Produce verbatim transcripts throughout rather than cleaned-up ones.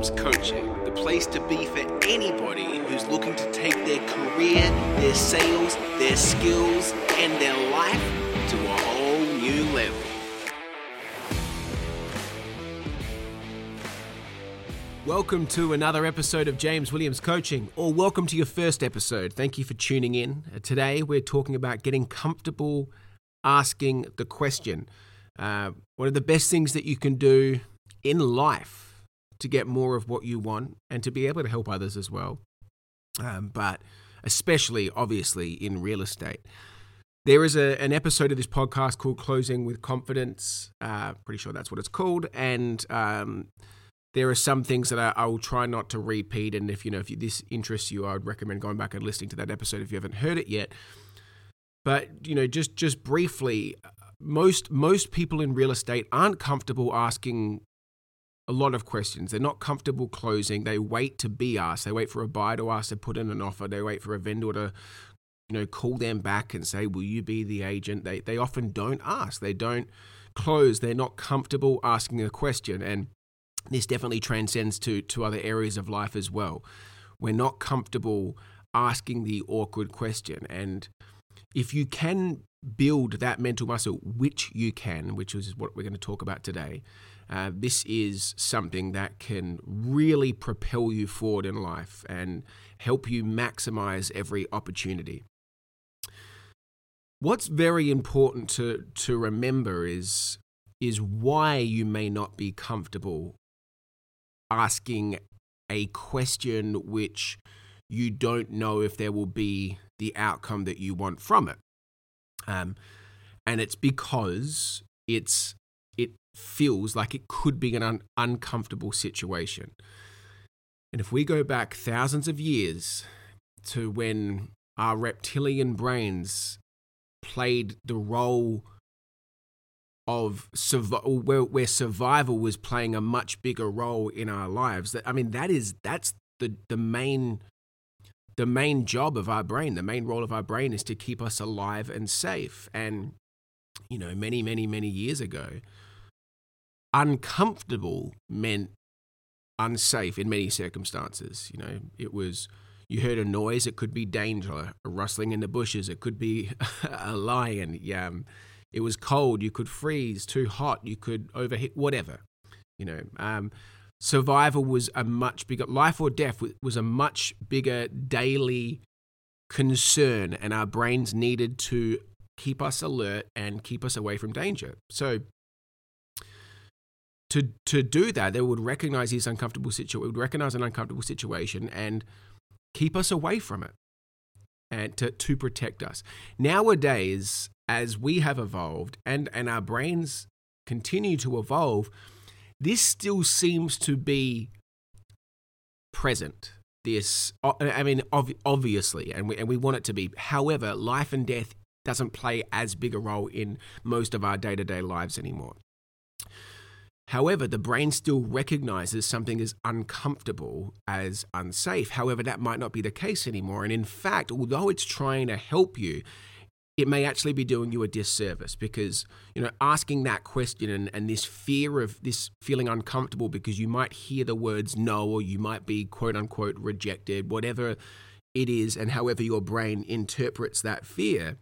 Williams Coaching, the place to be for anybody who's looking to take their career, their sales, their skills, and their life to a whole new level. Welcome to another episode of James Williams Coaching, or welcome to your first episode. Thank you for tuning in. Today we're talking about getting comfortable asking the question. Uh, one of the best things that you can do in life to get more of what you want and to be able to help others as well, um, but especially, obviously, in real estate. There is a, an episode of this podcast called Closing with Confidence. Uh, pretty sure that's what it's called. And um, there are some things that I, I will try not to repeat. And if you know if you, this interests you, I would recommend going back and listening to that episode if you haven't heard it yet. But you know, just just briefly, most most people in real estate aren't comfortable asking a lot of questions. They're not comfortable closing. They wait to be asked. They wait for a buyer to ask to put in an offer. They wait for a vendor to, you know, call them back and say, "Will you be the agent?" They they often don't ask. They don't close. They're not comfortable asking a question, and this definitely transcends to to other areas of life as well. We're not comfortable asking the awkward question, and if you can build that mental muscle, which you can, which is what we're going to talk about today, uh, this is something that can really propel you forward in life and help you maximize every opportunity. What's very important to, to remember is, is why you may not be comfortable asking a question which you don't know if there will be the outcome that you want from it. Um, and it's because it's it feels like it could be an un- uncomfortable situation. And if we go back thousands of years to when our reptilian brains played the role of survival, where, where survival was playing a much bigger role in our lives, that I mean, that is that's the the main. The main job of our brain, the main role of our brain is to keep us alive and safe. And, you know, many, many, many years ago, uncomfortable meant unsafe in many circumstances. You know, it was, you heard a noise, it could be danger, a rustling in the bushes, it could be a lion. Yeah, um, it was cold, you could freeze, too hot, you could overheat, whatever, you know. Um, Survival was a much bigger, life or death was a much bigger daily concern, and our brains needed to keep us alert and keep us away from danger. So to to do that, they would recognize this uncomfortable situation, would recognize an uncomfortable situation and keep us away from it and to, to protect us. Nowadays, as we have evolved and, and our brains continue to evolve, this still seems to be present. This, I mean, obviously, and we and we want it to be. However, life and death doesn't play as big a role in most of our day-to-day lives anymore. However, the brain still recognizes something as uncomfortable as unsafe. However, that might not be the case anymore. And in fact, although it's trying to help you, it may actually be doing you a disservice, because, you know, asking that question and, and this fear of this feeling uncomfortable because you might hear the words no, or you might be quote unquote rejected, whatever it is, and however your brain interprets that fear,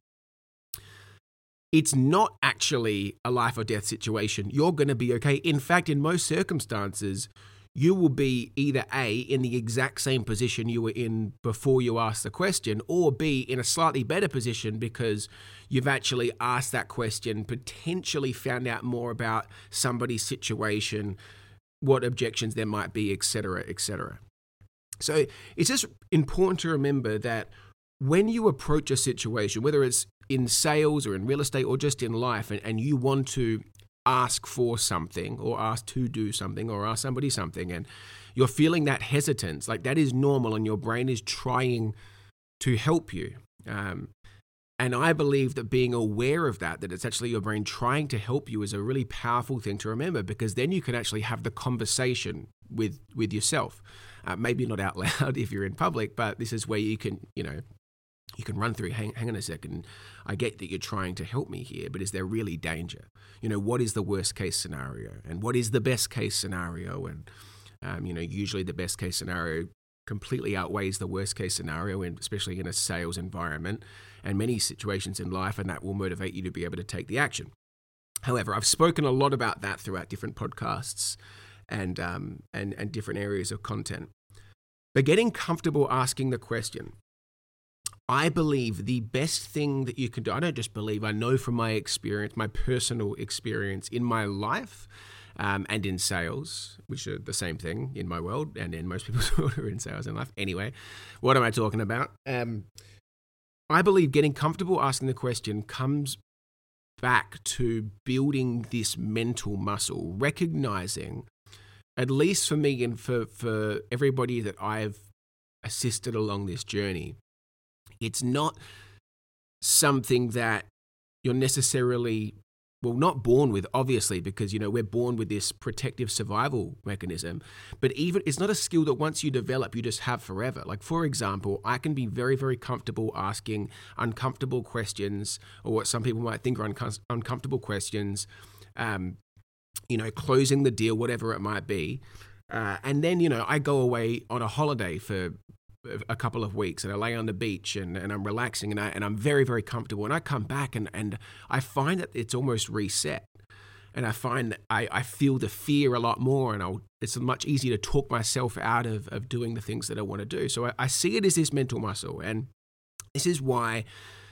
it's not actually a life or death situation. You're going to be okay. In fact, in most circumstances, you will be either A, in the exact same position you were in before you asked the question, or B, in a slightly better position because you've actually asked that question, potentially found out more about somebody's situation, what objections there might be, et cetera, et cetera. So it's just important to remember that when you approach a situation, whether it's in sales or in real estate or just in life, and, and you want to ask for something or ask to do something or ask somebody something, and you're feeling that hesitance, like that is normal and your brain is trying to help you. Um, and I believe that being aware of that, that it's actually your brain trying to help you, is a really powerful thing to remember, because then you can actually have the conversation with, with yourself. Uh, maybe not out loud if you're in public, but this is where you can, you know, you can run through, hang, hang on a second, I get that you're trying to help me here, but is there really danger? You know, what is the worst case scenario? And what is the best case scenario? And Um, you know, usually the best case scenario completely outweighs the worst case scenario, and especially in a sales environment and many situations in life, and that will motivate you to be able to take the action. However, I've spoken a lot about that throughout different podcasts and um, and and different areas of content. But getting comfortable asking the question, I believe the best thing that you can do, I don't just believe, I know from my experience, my personal experience in my life um, and in sales, which are the same thing in my world and in most people's world who are in sales in life. Anyway, what am I talking about? Um, I believe getting comfortable asking the question comes back to building this mental muscle, recognizing, at least for me and for, for everybody that I've assisted along this journey, it's not something that you're necessarily, well, not born with, obviously, because, you know, we're born with this protective survival mechanism, but even it's not a skill that once you develop, you just have forever. Like, for example, I can be very, very comfortable asking uncomfortable questions, or what some people might think are uncom- uncomfortable questions, um, you know, closing the deal, whatever it might be. Uh, and then, you know, I go away on a holiday for a couple of weeks and I lay on the beach and, and I'm relaxing and, I, and I'm very, very comfortable. And I come back and, and I find that it's almost reset. And I find that I, I feel the fear a lot more, and I'll, it's much easier to talk myself out of, of doing the things that I want to do. So I, I see it as this mental muscle. And this is why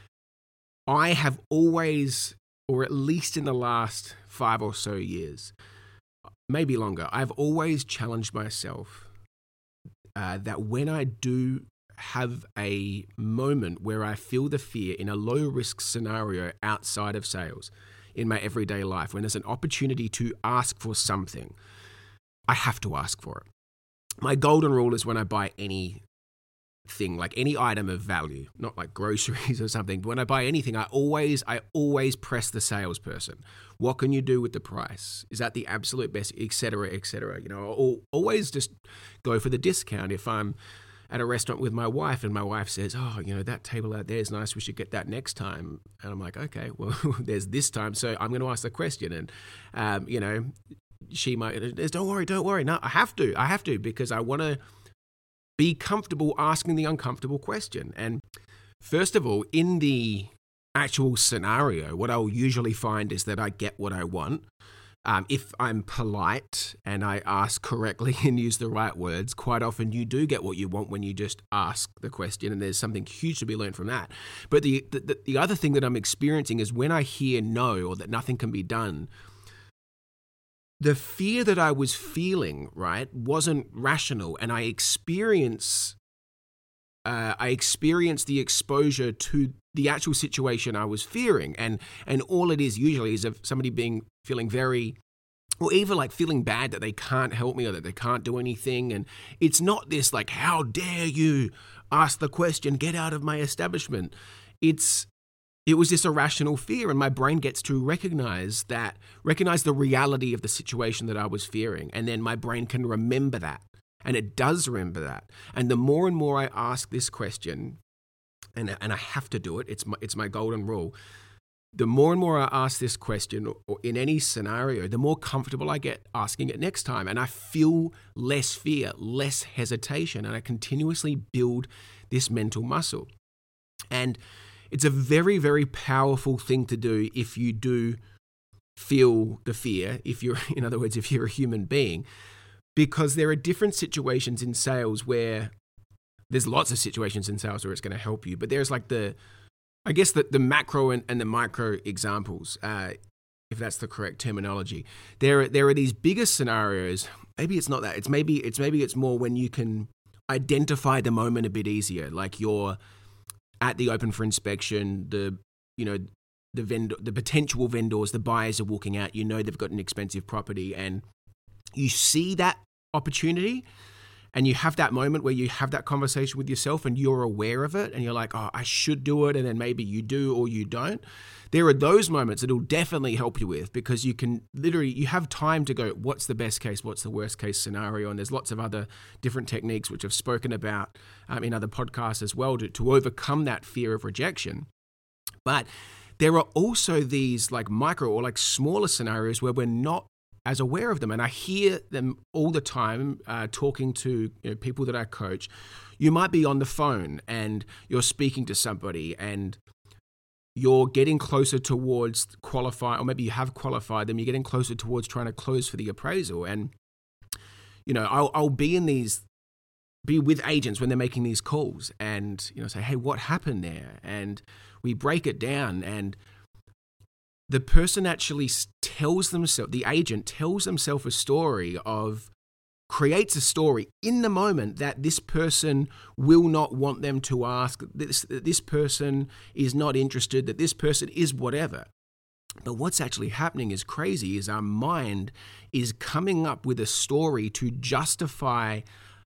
I have always, or at least in the last five or so years, maybe longer, I've always challenged myself Uh, that when I do have a moment where I feel the fear in a low risk scenario outside of sales in my everyday life, when there's an opportunity to ask for something, I have to ask for it. My golden rule is when I buy anything, like any item of value, not like groceries or something, but when I buy anything, I always, I always press the salesperson. What can you do with the price? Is that the absolute best, et cetera, et cetera? You know, I'll always just go for the discount. If I'm at a restaurant with my wife and my wife says, oh, you know, that table out there is nice, we should get that next time. And I'm like, okay, well, there's this time, so I'm going to ask the question. And, um, you know, she might, don't worry, don't worry. No, I have to, I have to, because I want to be comfortable asking the uncomfortable question. And first of all, in the actual scenario, what I'll usually find is that I get what I want. Um, if I'm polite and I ask correctly and use the right words, quite often you do get what you want when you just ask the question, and there's something huge to be learned from that. But the, the, the other thing that I'm experiencing is when I hear no, or that nothing can be done, the fear that I was feeling, right, wasn't rational, and I experience, uh, I experienced the exposure to the actual situation I was fearing, and and all it is usually is of somebody being feeling very, or even like feeling bad that they can't help me or that they can't do anything, and it's not this like, how dare you ask the question, get out of my establishment. It's It was this irrational fear, and my brain gets to recognize that, recognize the reality of the situation that I was fearing, and then my brain can remember that, and it does remember that. And the more and more I ask this question, and and I have to do it, it's my, it's my golden rule, the more and more I ask this question, or in any scenario, the more comfortable I get asking it next time, and I feel less fear, less hesitation, and I continuously build this mental muscle. And it's a very, very powerful thing to do if you do feel the fear, if you're, in other words, if you're a human being, because there are different situations in sales where there's lots of situations in sales where it's going to help you, but there's like the, I guess the, the macro and, and the micro examples, uh, if that's the correct terminology. There, there are these bigger scenarios. Maybe it's not that. It's maybe, it's maybe it's more when you can identify the moment a bit easier, like you're at the open for inspection, the, you know, the vendor, the potential vendors, the buyers are walking out, you know, they've got an expensive property, and you see that opportunity and you have that moment where you have that conversation with yourself and you're aware of it and you're like, oh, I should do it. And then maybe you do or you don't. There are those moments that will definitely help you with, because you can literally, you have time to go, what's the best case? What's the worst case scenario? And there's lots of other different techniques which I've spoken about um, in other podcasts as well to, to overcome that fear of rejection. But there are also these like micro or like smaller scenarios where we're not as aware of them. And I hear them all the time uh, talking to you know, people that I coach. You might be on the phone and you're speaking to somebody and you're getting closer towards qualify, or maybe you have qualified them, you're getting closer towards trying to close for the appraisal. And, you know, I'll, I'll be in these, be with agents when they're making these calls and, you know, say, hey, what happened there? And we break it down, and the person actually tells themselves, the agent tells themselves a story of, creates a story in the moment that this person will not want them to ask, this, this person is not interested, that this person is whatever. But what's actually happening is crazy, is our mind is coming up with a story to justify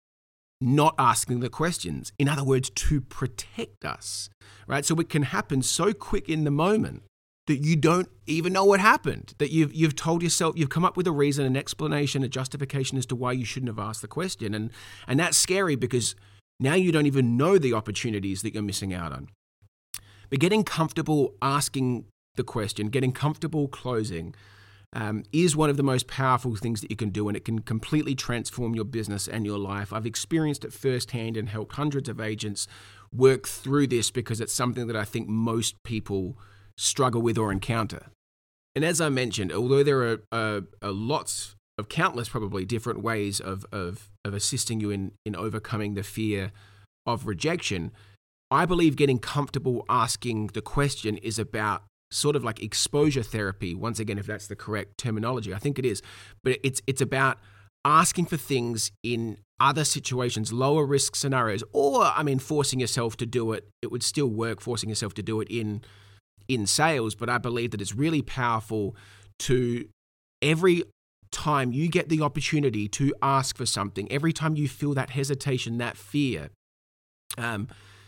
not asking the questions. In other words, to protect us, right? So it can happen so quick in the moment that you don't even know what happened, that you've you've told yourself, you've come up with a reason, an explanation, a justification as to why you shouldn't have asked the question. And, and that's scary because now you don't even know the opportunities that you're missing out on. But getting comfortable asking the question, getting comfortable closing, um, is one of the most powerful things that you can do, and it can completely transform your business and your life. I've experienced it firsthand and helped hundreds of agents work through this because it's something that I think most people struggle with or encounter. And as I mentioned, although there are uh, uh, lots of countless probably different ways of, of, of assisting you in, in overcoming the fear of rejection, I believe getting comfortable asking the question is about sort of like exposure therapy. Once again, if that's the correct terminology, I think it is. But it's it's about asking for things in other situations, lower risk scenarios, or, I mean, forcing yourself to do it. It would still work, forcing yourself to do it in in sales, but I believe that it's really powerful to, every time you get the opportunity to ask for something, every time you feel that hesitation, that fear, um,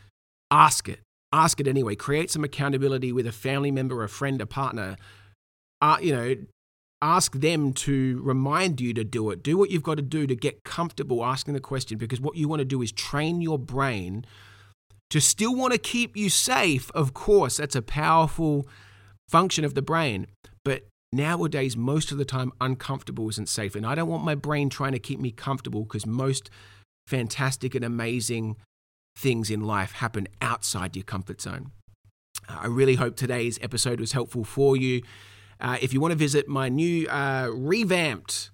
ask it. Ask it anyway. Create some accountability with a family member, a friend, a partner. Uh, you know, ask them to remind you to do it. Do what you've got to do to get comfortable asking the question, because what you want to do is train your brain to still want to keep you safe. Of course, that's a powerful function of the brain. But nowadays, most of the time, uncomfortable isn't safe. And I don't want my brain trying to keep me comfortable, because most fantastic and amazing things in life happen outside your comfort zone. I really hope today's episode was helpful for you. Uh, if you want to visit my new uh, revamped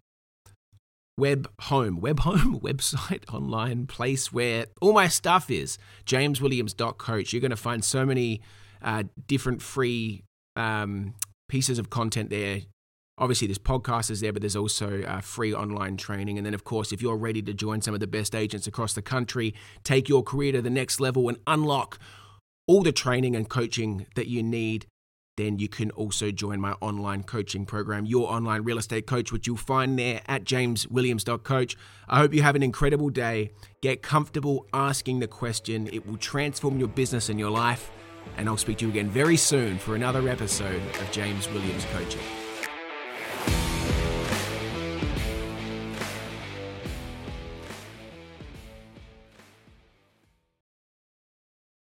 web home, web home, website, online place where all my stuff is, james williams dot coach. You're going to find so many uh, different free um, pieces of content there. Obviously, this podcast is there, but there's also uh, free online training. And then, of course, if you're ready to join some of the best agents across the country, take your career to the next level and unlock all the training and coaching that you need, then you can also join my online coaching program, Your Online Real Estate Coach, which you'll find there at james williams dot coach. I hope you have an incredible day. Get comfortable asking the question. It will transform your business and your life. And I'll speak to you again very soon for another episode of James Williams Coaching.